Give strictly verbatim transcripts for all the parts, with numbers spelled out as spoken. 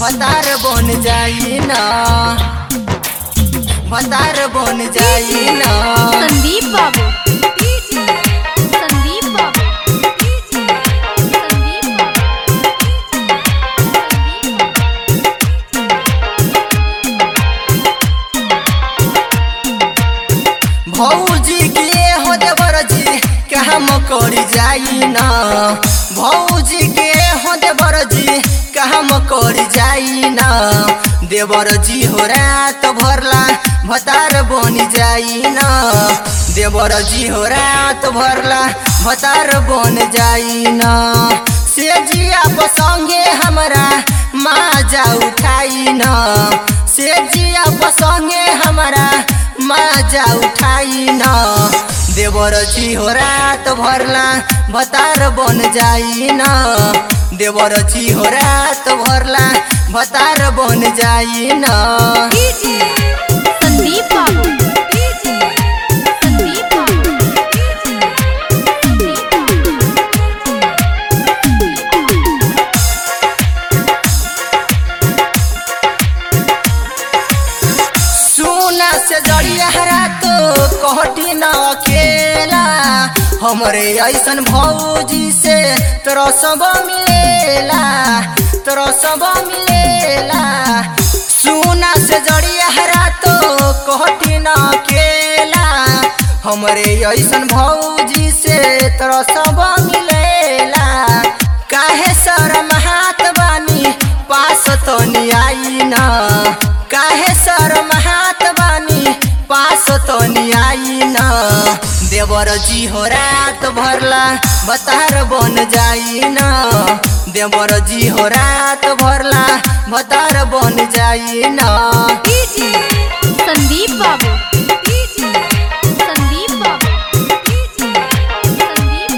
भतार बन जाई ना, भतार बन जाई ना। संदीप बाबू, संदीप बाबू, संदीप भौजी के हो देवर जी काम कर जाई ना, भौजी के हो देवर जी काम कर जाई ना। देवर जी हो रात भरला भतार बन जाई ना, देवर जी हो रात भरला भतार बन जाई ना। से जिया संगे हमरा माजा उठाई ना, से जिया संगे हमरा माजा उठाई ना। देवर जी हो रात भरला भतार बन जाई ना, देवर जी हो रात भरला भतार बन जाई ना। संदीप बाबू, संदीप बाबू, सुना से जड़िया रात कहटी न अकेला, हमरे ऐसन भौजी से तोरा सब मिलेला, तोरा सब मिलेला। सुना से जड़िया रात कहटी न अकेला, हमरे ऐसन भौजी से तोरा सब मिलेला। काहे शरम हाथ बानी पास तो नहीं आई ना, काहे शरम हाथ बानी पास तो नहीं आई ना। देवर जी हो रात भरला भतार बन जाई ना, देवर जी हो रात भरला भतार बन जाई ना। संदीप बाबू, संदीप बाबू, संदीप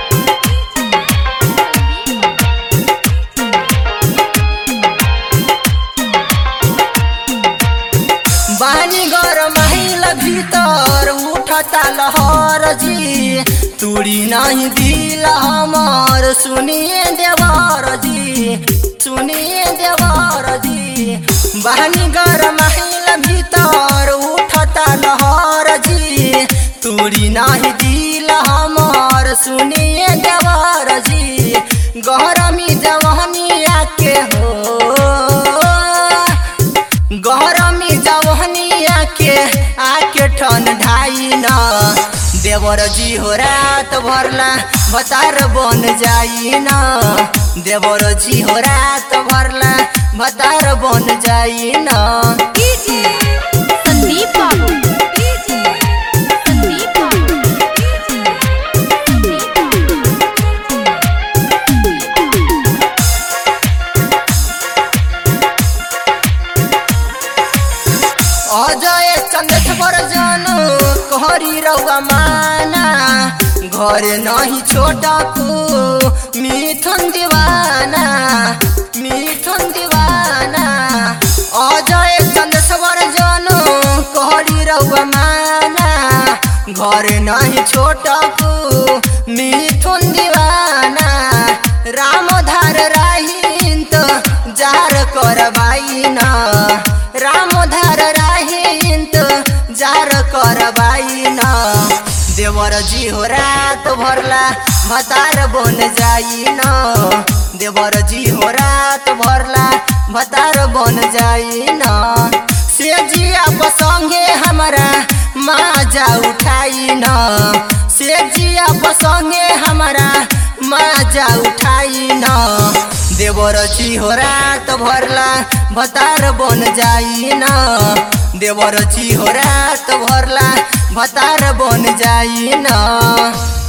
बानी गर महिल भीतर उठता लहर जी, तुड़ी नहीं दिल हमार सुनिए देवर जी, सुनिए देवर जी। बानी गर महिल भीतर उठता लहर जी, तुड़ी नहीं दिल हमार सुनिए देवर जी। गरमी जवानिया के हो, गरमी जवानिया के आके ठंडाई ना। देवर जी हो रात भरला भतार बन जाई ना, देवर जी हो रात भरला भतार बन जाई ना। संदीप बाबू, संदीप बाबू, अजय चंदेश्वर जानो कहरी रउआ माना, घर नहीं छोटा को मिथुन दीवाना, मिथुन दीवाना। अजय चंदेश्वर जानो कहरी रउआ माना, घर नहीं छोटा को मिथुन दीवाना। रामधार राही तो जार करवाई ना, रामधार राही तो जार करवाई ना। देवर जी हो रात भरला भतार बन जाई ना, देवर जी हो रात भरला भतार बन जाई ना। से जिया संगे हमरा माजा उठाई ना, से जिया संगे हमरा माजा उठाई ना। देवर जी हो रात भरला भतार बन जाई ना, देवर जी हो रात भरला भतार बन जाई ना।